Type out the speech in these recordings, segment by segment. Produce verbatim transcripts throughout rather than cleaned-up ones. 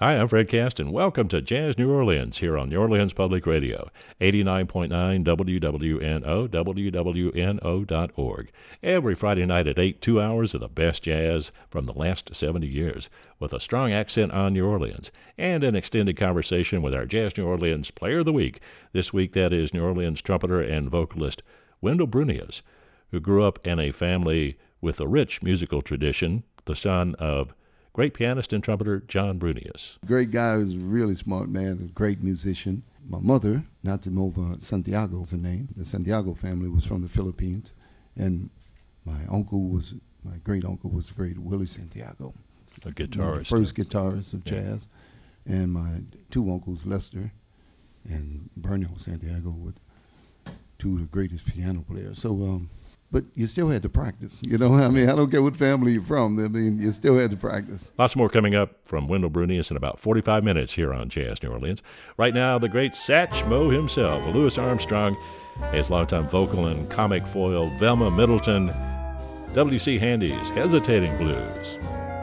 Hi, I'm Fred Cast, and welcome to Jazz New Orleans here on New Orleans Public Radio, eighty-nine point nine W W N O, W W N O dot org. Every Friday night at eight, two hours of the best jazz from the last seventy years, with a strong accent on New Orleans, and an extended conversation with our Jazz New Orleans Player of the Week. This week, that is New Orleans trumpeter and vocalist Wendell Brunious, who grew up in a family with a rich musical tradition, the son of great pianist and trumpeter John Brunious. Great guy, was a really smart man, a great musician. My mother, Natimova Santiago is her name. The Santiago family was from the Philippines. And my uncle was, my great uncle was the great Willie Santiago. A guitarist. The first guitarist of yeah. jazz. And my two uncles, Lester and Bernal Santiago, were two of the greatest piano players. So, um, but you still had to practice, you know? I mean, I don't care what family you're from. I mean, you still had to practice. Lots more coming up from Wendell Brunious in about forty-five minutes here on Jazz New Orleans. Right now, the great Satchmo himself, Louis Armstrong, his longtime vocal and comic foil, Velma Middleton, W C Handy's Hesitating Blues.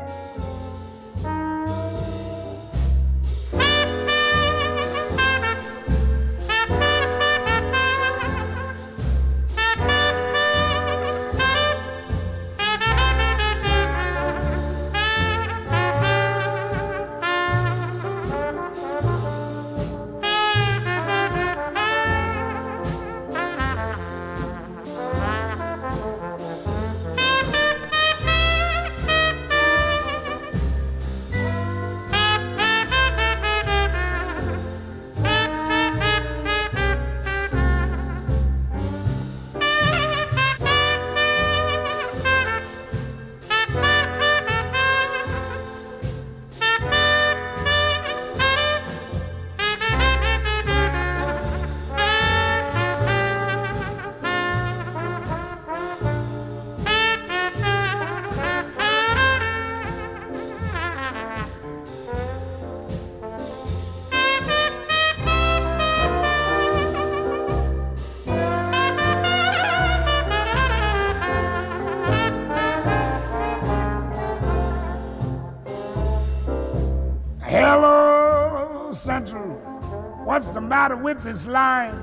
What's the matter with this line?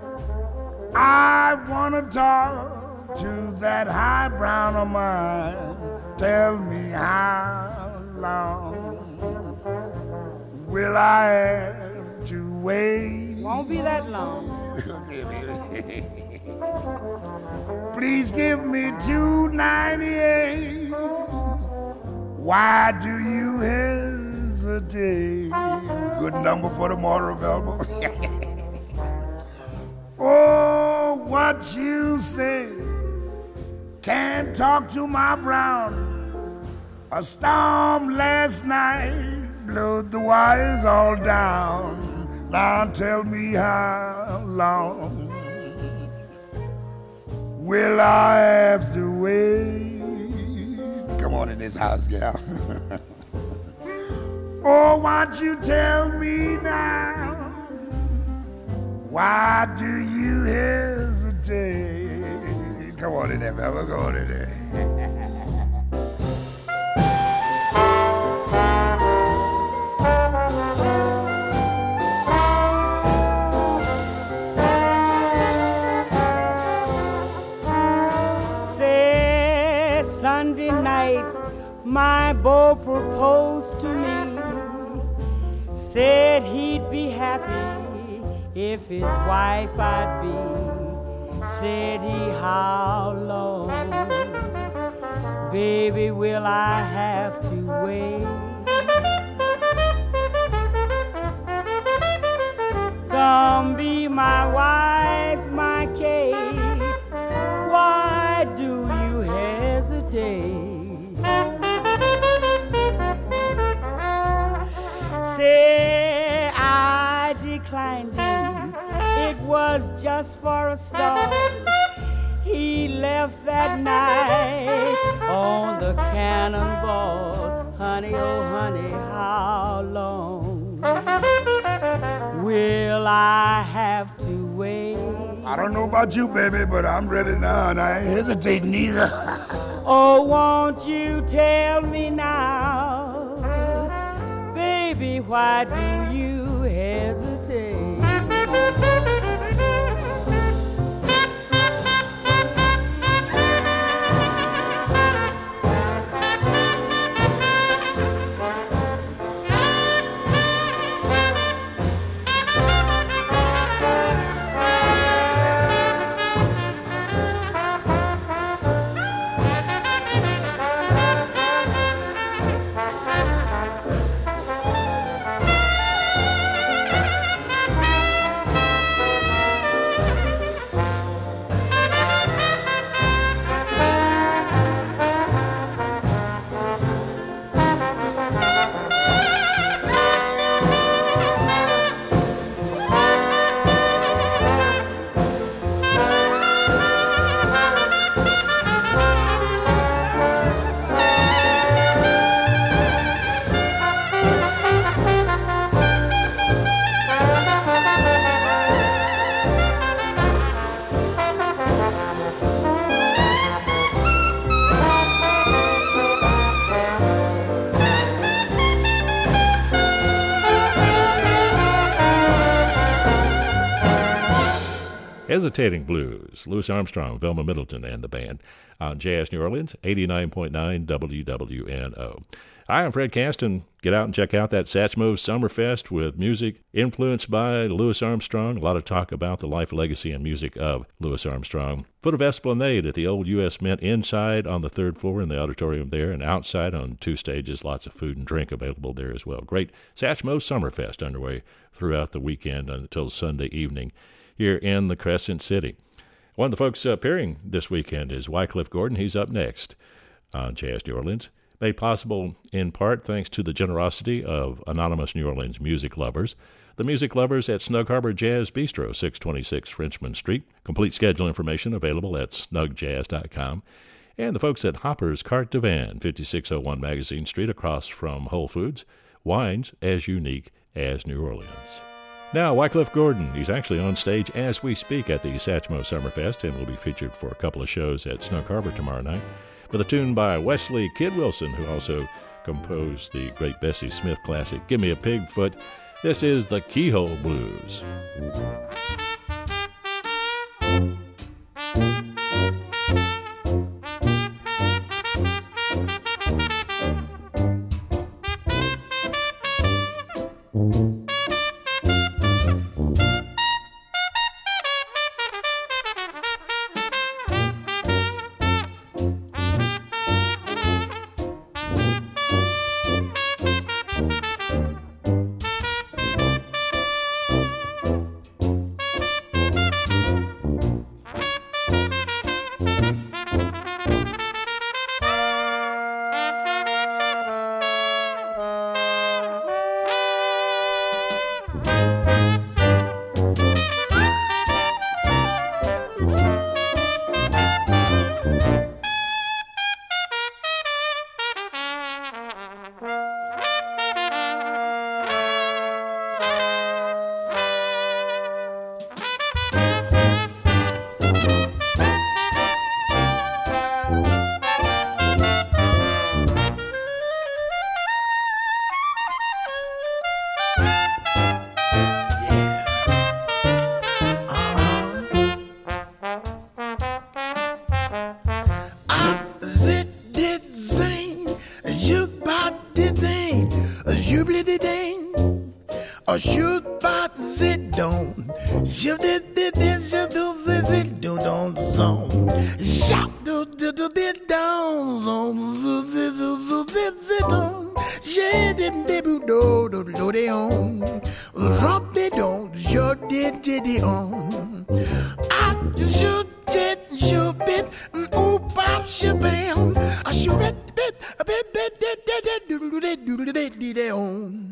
I wanna talk to that high brown of mine. Tell me how long will I have to wait? Won't be that long. Please give me two ninety-eight. Why do you hesitate? Good number for tomorrow, Velma. Oh, what you say? Can't talk to my brown. A storm last night blew the wires all down. Now tell me how long will I have to wait? Come on in this house, gal. Oh, won't you tell me now? Why do you hesitate? Come on in there, Velma. Go on in there. Say Sunday night, my beau proposed to me. Said he'd be happy if his wife I'd be. Said he, how long, baby, will I have to wait? Come be my wife, my Kate. Why do you hesitate? Say I declined him, it was just for a start. He left that night on the cannonball. Honey, oh honey, how long will I have to wait? I don't know about you, baby, but I'm ready now, and I ain't hesitating either. Oh, won't you tell me now? baby, why do you hesitate? Hesitating Blues, Louis Armstrong, Velma Middleton, and the band on Jazz New Orleans, eighty-nine point nine W W N O. Hi, I'm Fred Caston. Get out and check out that Satchmo Summerfest with music influenced by Louis Armstrong. A lot of talk about the life, legacy, and music of Louis Armstrong. Foot of Esplanade at the old U S Mint inside on the third floor in the auditorium there, and outside on two stages, lots of food and drink available there as well. Great Satchmo Summerfest underway throughout the weekend until Sunday evening here in the Crescent City. One of the folks appearing this weekend is Wycliffe Gordon. He's up next on Jazz New Orleans. Made possible in part thanks to the generosity of anonymous New Orleans music lovers. The music lovers at Snug Harbor Jazz Bistro, six twenty-six Frenchman Street. Complete schedule information available at snug jazz dot com. And the folks at Hopper's Carte de Vin, fifty-six oh one Magazine Street, across from Whole Foods. Wines as unique as New Orleans. Now, Wycliffe Gordon, he's actually on stage as we speak at the Satchmo Summerfest and will be featured for a couple of shows at Snug Harbor tomorrow night with a tune by Wesley Kid Wilson, who also composed the great Bessie Smith classic, Give Me a Pig Foot. This is the Keyhole Blues. A shoot bot sit down. Shoot it did this just do this it do don't zone. Shout do do do did down zone zo zo zo zo zit zit on. Yeah did debut do do do they on. Rock they don't shoot did did they on. I shoot it shoot it ooh pop shabam. I shoot it bit a bit bit did did did do do did do did did they on.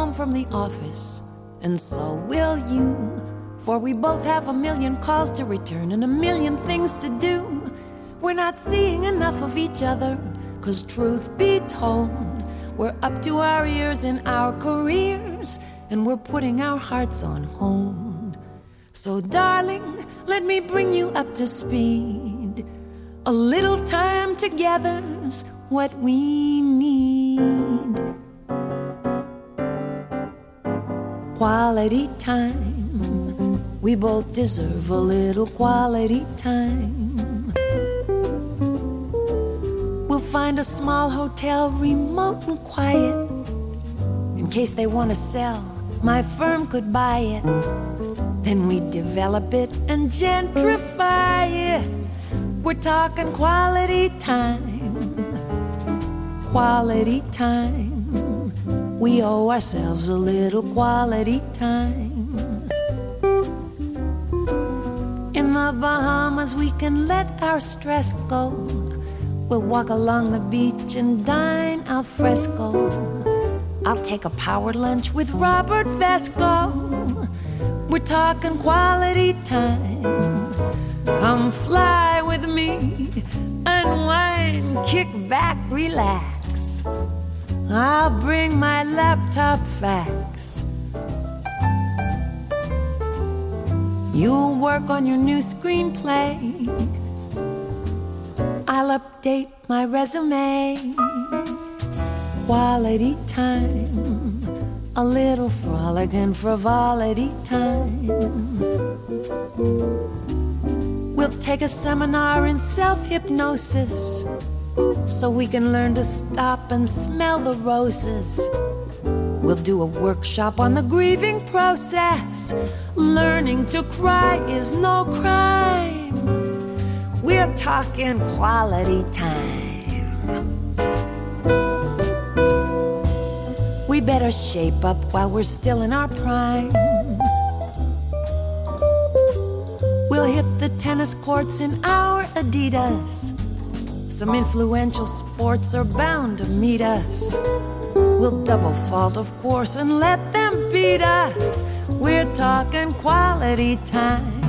home from the office, and so will you. For we both have a million calls to return and a million things to do. We're not seeing enough of each other, 'cause truth be told, we're up to our ears in our careers, and we're putting our hearts on hold. So darling, let me bring you up to speed. A little time together's what we need. Quality time. We both deserve a little quality time. We'll find a small hotel, remote and quiet. In case they want to sell, my firm could buy it. Then we develop it and gentrify it. We're talking quality time. Quality time. We owe ourselves a little quality time. In the Bahamas we can let our stress go. We'll walk along the beach and dine al fresco. I'll take a power lunch with Robert Vesco. We're talking quality time. Come fly with me, unwind, kick back, relax. I'll bring my laptop fax. You'll work on your new screenplay. I'll update my resume. Quality time. A little frolic and frivolity time. We'll take a seminar in self-hypnosis, so we can learn to stop and smell the roses. We'll do a workshop on the grieving process. Learning to cry is no crime. We're talking quality time. We better shape up while we're still in our prime. We'll hit the tennis courts in our Adidas. Some influential sports are bound to meet us. We'll double fault, of course, and let them beat us. We're talking quality time.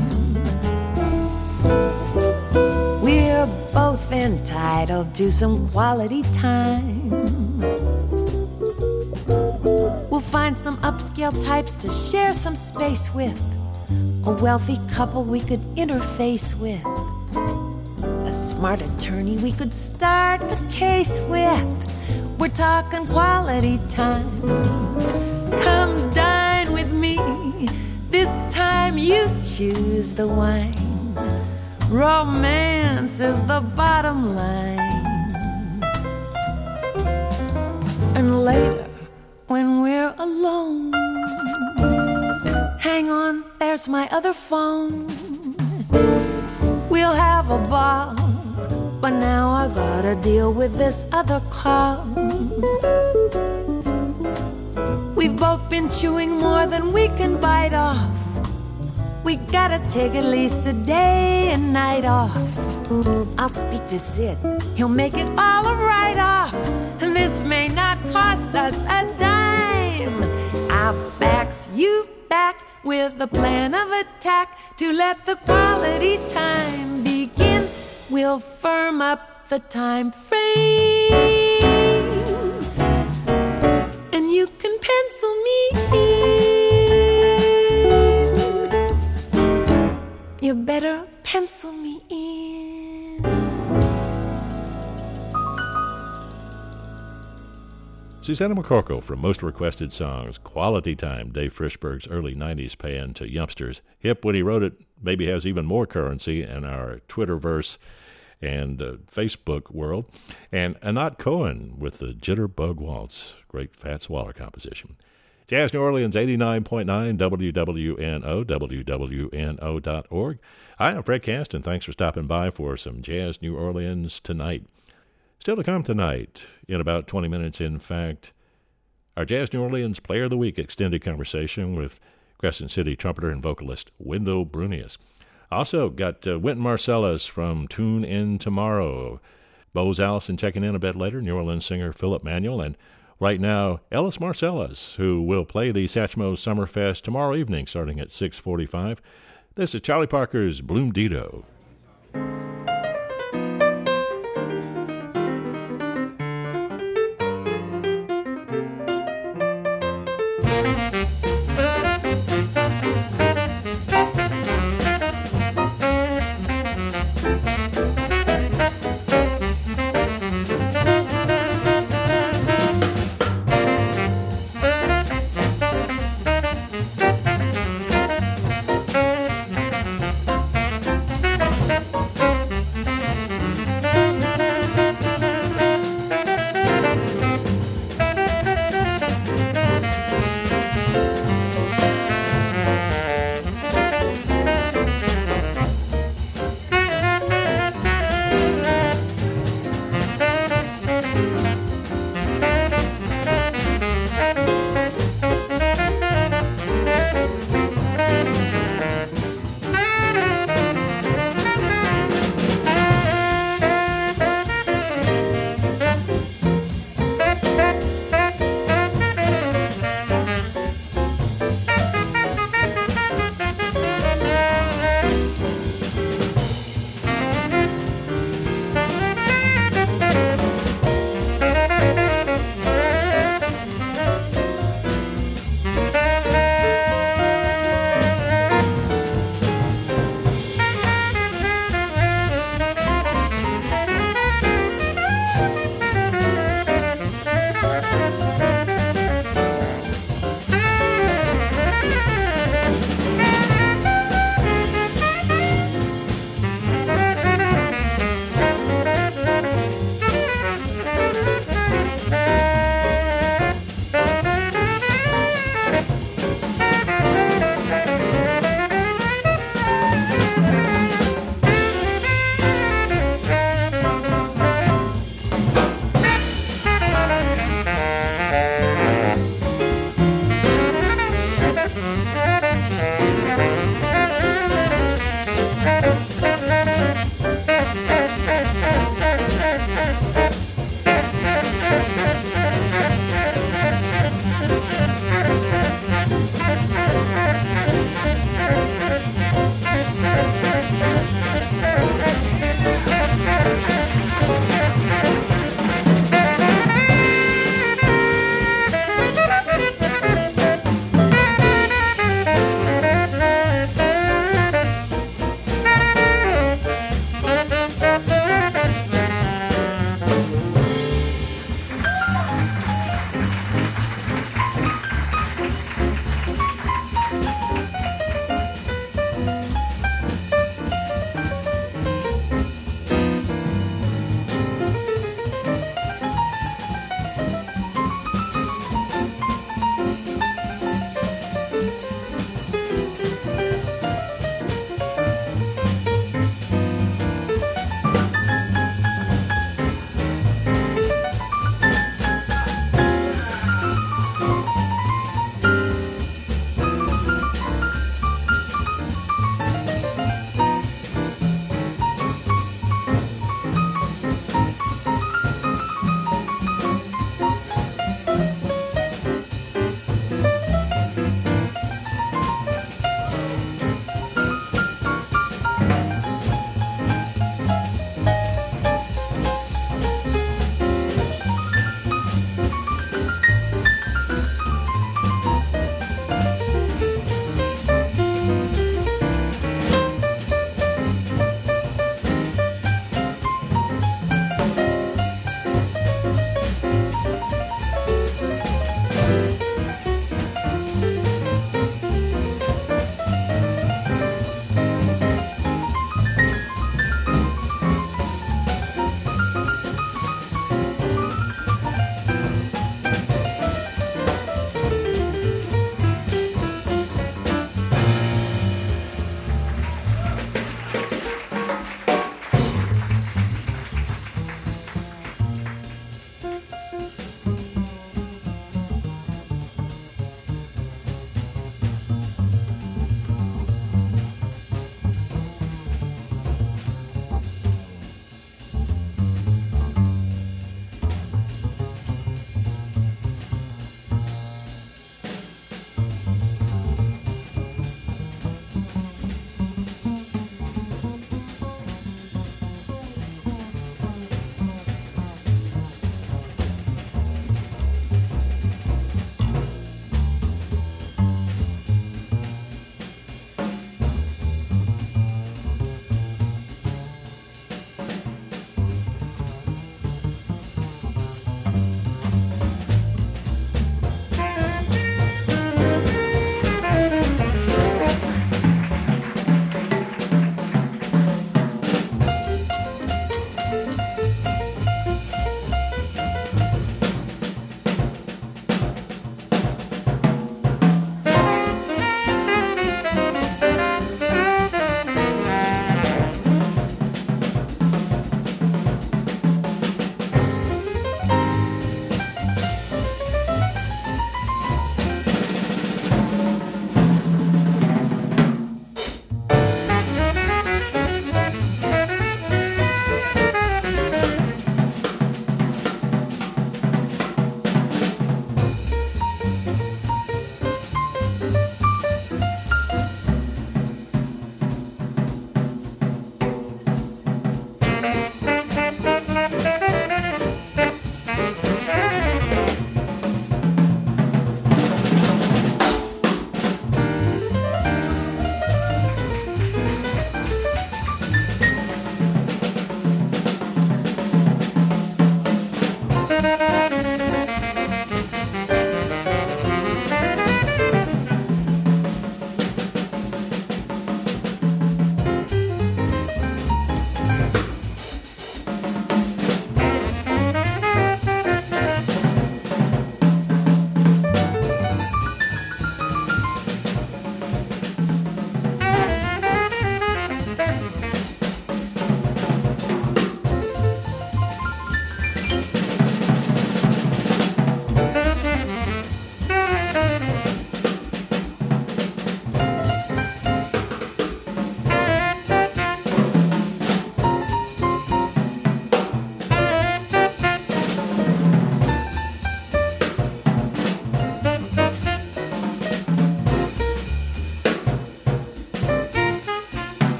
We're both entitled to some quality time. We'll find some upscale types to share some space with. A wealthy couple we could interface with. A smart attorney we could start a case with. We're talking quality time. Come dine with me. This time you choose the wine. Romance is the bottom line. And later, when we're alone, hang on, there's my other phone. We'll have a ball, but now I gotta deal with this other call. We've both been chewing more than we can bite off. We gotta take at least a day and night off. I'll speak to Sid, he'll make it all a write-off. And this may not cost us a dime. I'll fax you back with a plan of attack to let the quality time begin. We'll firm up the time frame, and you can pencil me in. You better pencil me in. Susanna McCorkle from Most Requested Songs, Quality Time, Dave Frishberg's early nineties pan to youngsters. Hip when he wrote it, maybe has even more currency in our Twitterverse and uh, Facebook world. And Anat Cohen with the Jitterbug Waltz, great Fats Waller composition. Jazz New Orleans, eighty-nine point nine W W N O, W W N O dot org. Hi, I'm Fred Caston. Thanks for stopping by for some Jazz New Orleans tonight. Still to come tonight, in about twenty minutes, in fact, our Jazz New Orleans Player of the Week extended conversation with Crescent City trumpeter and vocalist Wendell Brunius. Also got uh, Wynton Marsalis from Tune In Tomorrow. Bose Allison checking in a bit later, New Orleans singer Philip Manuel, and Right now, Ellis Marcellus, who will play the Satchmo Summerfest tomorrow evening starting at six forty-five. This is Charlie Parker's Bloom Dito.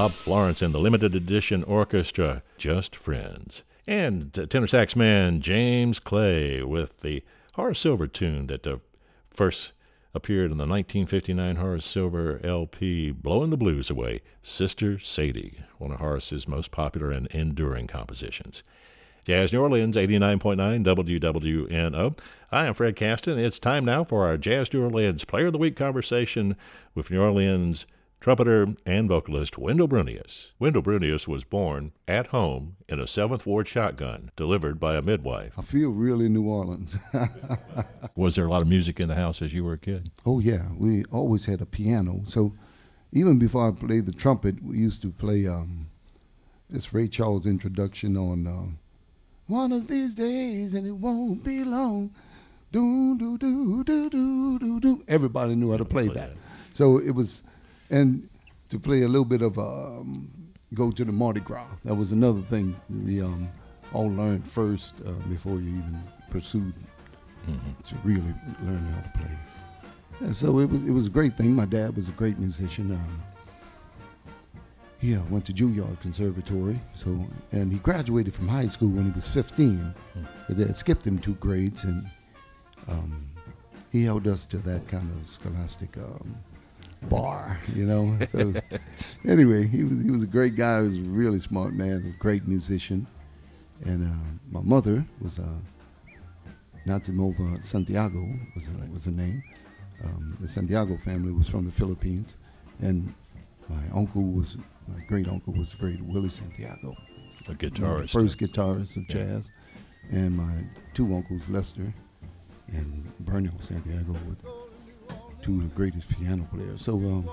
Bob Florence and the Limited Edition Orchestra, Just Friends. And uh, tenor sax man James Clay with the Horace Silver tune that uh, first appeared in the nineteen fifty-nine Horace Silver L P, Blowing the Blues Away, Sister Sadie, one of Horace's most popular and enduring compositions. Jazz New Orleans, eighty-nine point nine W W N O. I am Fred Caston. It's time now for our Jazz New Orleans Player of the Week conversation with New Orleans trumpeter and vocalist Wendell Brunious. Wendell Brunious was born at home in a seventh Ward shotgun, delivered by a midwife. I feel really New Orleans. Was there a lot of music in the house as you were a kid? Oh, yeah. We always had a piano. So even before I played the trumpet, we used to play um, this Ray Charles introduction on uh, One of These Days and It Won't Be Long. Do, do, do, do, do, do, do. Everybody knew how to play, play that. that. So it was... And to play a little bit of um, Go to the Mardi Gras. That was another thing we um, all learned first uh, before you even pursued mm-hmm. to really learn how to play. And so it was it was a great thing. My dad was a great musician. Um, he uh, went to Juilliard Conservatory, so and he graduated from high school when he was fifteen. Mm-hmm. They had skipped him two grades, and um, he held us to that kind of scholastic um, bar, you know. So anyway, he was he was a great guy. He was a really smart man, a great musician. And uh, my mother was uh, Nazimova Santiago was a, was her name. Um, the Santiago family was from the Philippines, and my uncle was my great uncle was the great Willie Santiago, a guitarist, first guitarist of yeah. jazz, and my two uncles Lester and Bernal Santiago were two of the greatest piano players. So, um,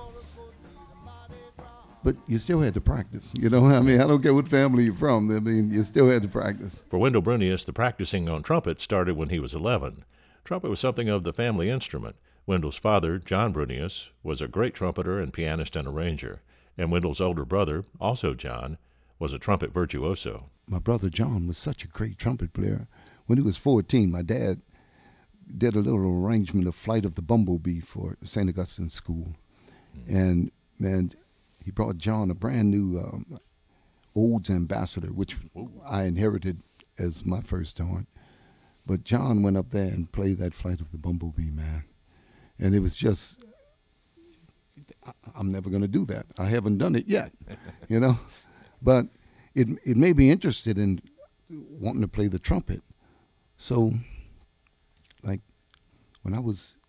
but you still had to practice. You know, I mean, I don't care what family you're from. I mean, you still had to practice. For Wendell Brunious, the practicing on trumpet started when he was eleven. Trumpet was something of the family instrument. Wendell's father, John Brunious, was a great trumpeter and pianist and arranger. And Wendell's older brother, also John, was a trumpet virtuoso. My brother John was such a great trumpet player. When he was fourteen, my dad did a little arrangement of Flight of the Bumblebee for Saint Augustine School. Mm-hmm. And, man, he brought John a brand new um, Olds Ambassador, which Ooh. I inherited as my first horn. But John went up there and played that Flight of the Bumblebee, man. And it was just, I, I'm never going to do that. I haven't done it yet, you know. But it it made me interested in wanting to play the trumpet. So, like, when I was,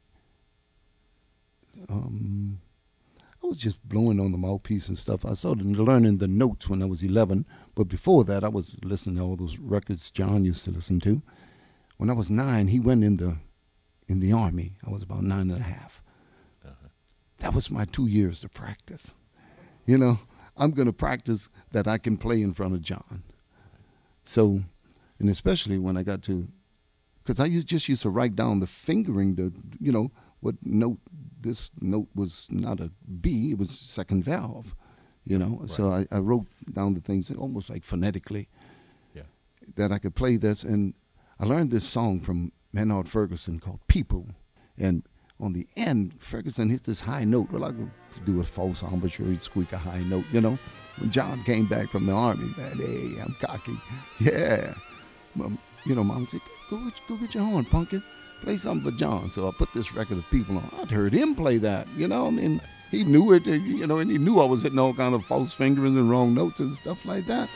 um, I was just blowing on the mouthpiece and stuff. I started learning the notes when I was eleven. But before that, I was listening to all those records John used to listen to. When I was nine, he went in the in the Army. I was about nine and a half. Uh-huh. That was my two years to practice. You know, I'm going to practice that I can play in front of John. So, and especially when I got to, because I used, just used to write down the fingering, the, you know, what note, this note was not a B, it was second valve, you know. Right. So I, I wrote down the things almost like phonetically yeah. that I could play this. And I learned this song from Maynard Ferguson called People. And on the end, Ferguson hit this high note. Well, I could do a false embouchure, he'd squeak a high note, you know. When John came back from the Army, man, hey, I'm cocky. Yeah. Mom, you know, Mom said, go get, go get your horn, pumpkin. Play something for John. So I put this record of People on. I'd heard him play that, you know. I mean, he knew it, you know, and he knew I was hitting all kind of false fingerings and wrong notes and stuff like that.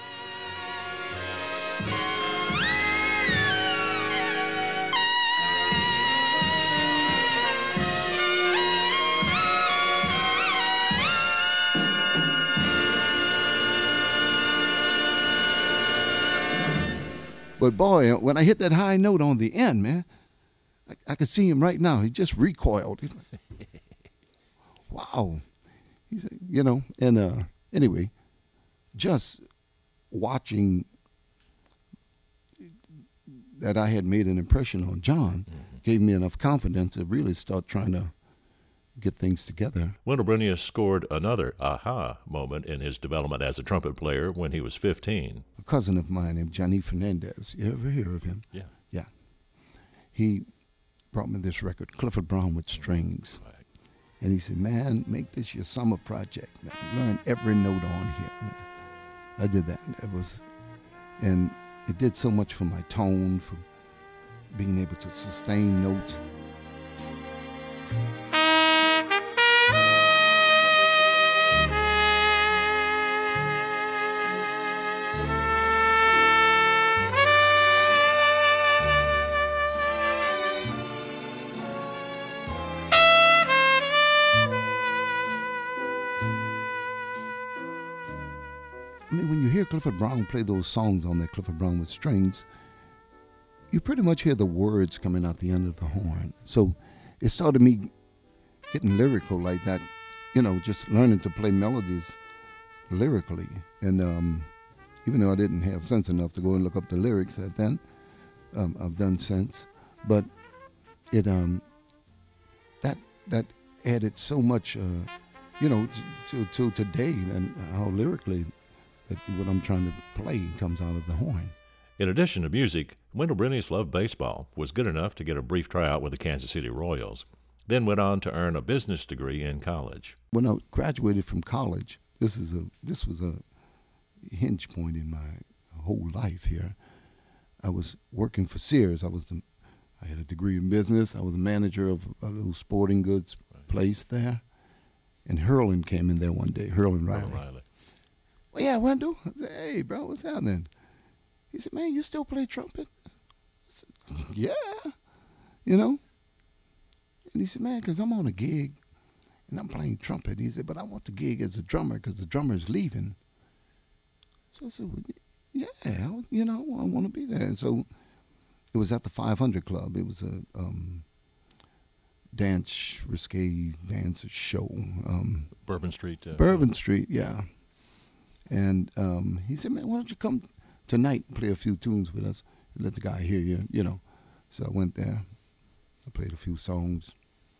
But boy, when I hit that high note on the end, man, I, I could see him right now. He just recoiled. Wow. He's, you know, and uh, anyway, just watching that I had made an impression on John mm-hmm. gave me enough confidence to really start trying to get things together. Wendell Brunious scored another aha moment in his development as a trumpet player when he was fifteen. A cousin of mine named Johnny Fernandez. You ever hear of him? Yeah. Yeah. He brought me this record, Clifford Brown with Strings. Right. And he said, man, make this your summer project, man. Learn every note on here, man. I did that. It was, and it did so much for my tone, for being able to sustain notes. I mean, when you hear Clifford Brown play those songs on that Clifford Brown with strings, you pretty much hear the words coming out the end of the horn. So it started me getting lyrical like that, you know, just learning to play melodies lyrically. And um, even though I didn't have sense enough to go and look up the lyrics at then, um, I've done since. But it um, that that added so much, uh, you know, to, to today and how lyrically that what I'm trying to play comes out of the horn. In addition to music, Wendell Brunious loved baseball, was good enough to get a brief tryout with the Kansas City Royals, then went on to earn a business degree in college. When I graduated from college, this is a this was a hinge point in my whole life here. I was working for Sears. I was the, I had a degree in business. I was a manager of a little sporting goods place there. And Hurlin came in there one day, Hurlin Riley. Riley. Riley. Well, yeah, Wendell. I said, hey, bro, what's happening? He said, man, you still play trumpet? I said, yeah, you know. And he said, man, because I'm on a gig and I'm playing trumpet. He said, but I want the gig as a drummer because the drummer's leaving. So I said, well, yeah, I, you know, I want to be there. And so it was at the five hundred Club. It was a um, dance, risque dance show. Um, Bourbon Street. Uh, Bourbon Street, yeah. And um, he said, man, why don't you come tonight and play a few tunes with us and let the guy hear you, you know. So I went there. I played a few songs.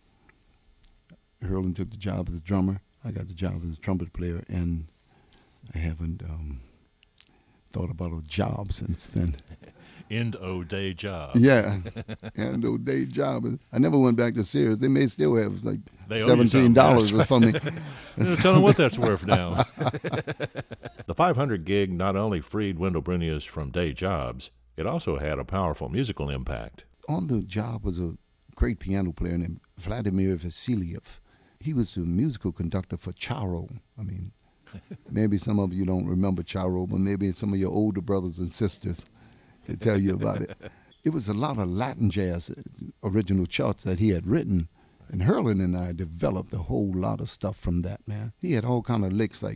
Hurlin took the job as a drummer. I got the job as a trumpet player, and I haven't um, thought about a job since then. End o' day job. Yeah, end o' day job. I never went back to Sears. They may still have like They owe you seventeen dollars something. for me. Tell them what that's worth now. The five hundred gig not only freed Wendell Brunious from day jobs, it also had a powerful musical impact. On the job was a great piano player named Vladimir Vasiliev. He was the musical conductor for Charo. I mean, maybe some of you don't remember Charo, but maybe some of your older brothers and sisters can tell you about it. It was a lot of Latin jazz original charts that he had written, and Hurlin and I developed a whole lot of stuff from that, man. He had all kind of licks like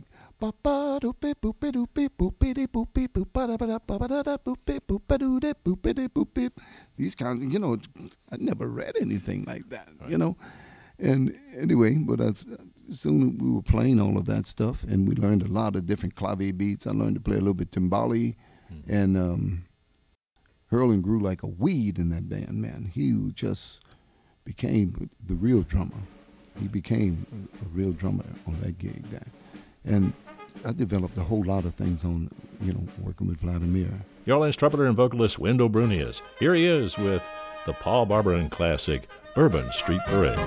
these kinds of, you know, I never read anything like that, right. You know. And anyway, but as soon we were playing all of that stuff, and we learned a lot of different clave beats. I learned to play a little bit timbali, mm-hmm. and um, Hurlin grew like a weed in that band, man. He just became the real drummer. He became a, a real drummer on that gig there. And I developed a whole lot of things on, you know, working with Vladimir. New Orleans trumpeter and vocalist Wendell Brunious. Here he is with the Paul Barberin classic, Bourbon Street Parade.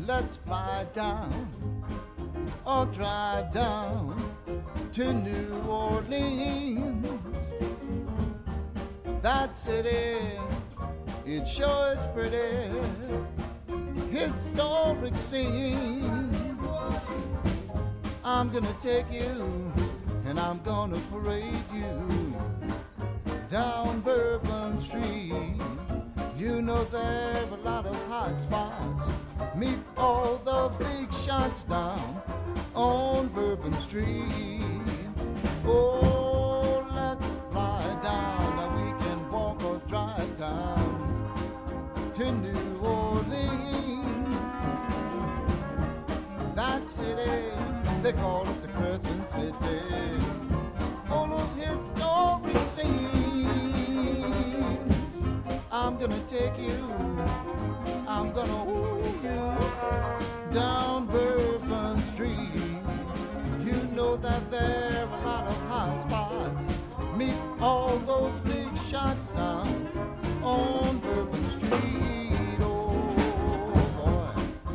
let's fly down or drive down to New Orleans. That city, it sure is pretty, historic scene. I'm gonna take you and I'm gonna parade you down Bourbon Street. You know there are a lot of hot spots. Meet all the big shots down on Bourbon Street. Oh, let's fly down. Now we can walk or drive down to New Orleans. That city, they call it the Crescent City, full of historic scenes. I'm gonna take you, I'm gonna woo you down Bourbon Street. You know that there are a lot of hot spots. Meet all those big shots down on Bourbon Street. Oh boy.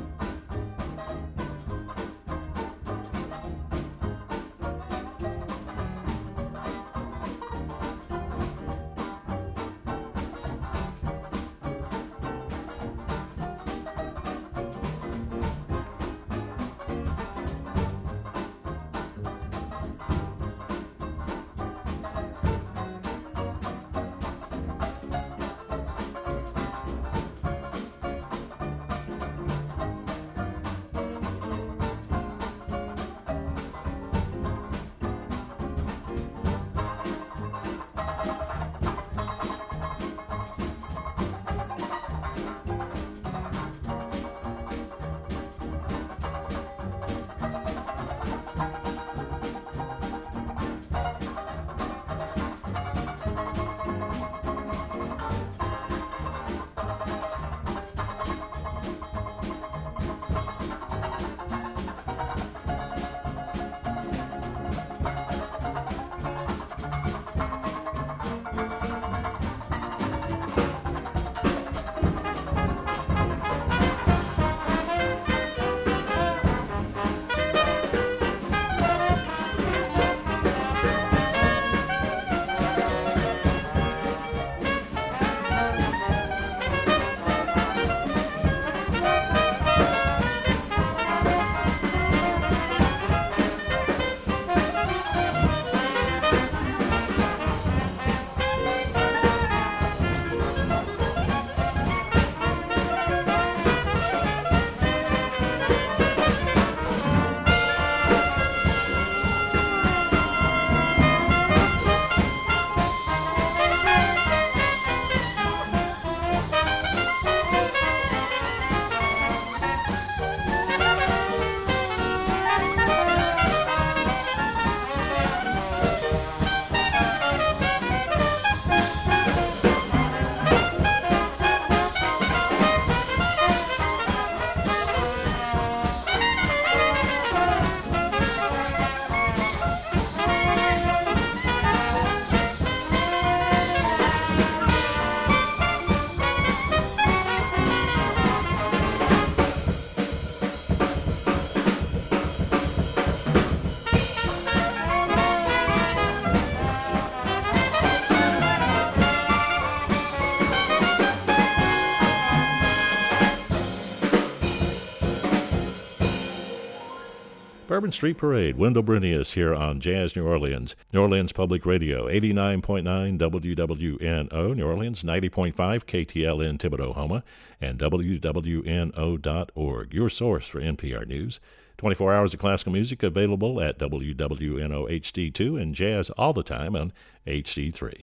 Bourbon Street Parade, Wendell Brunius here on Jazz New Orleans, New Orleans Public Radio, eighty-nine point nine W W N O, New Orleans, ninety point five K T L N Thibodeau-Houma, and W W N O dot org, your source for N P R News. twenty-four hours of classical music available at W W N O H D two and jazz all the time on H D three.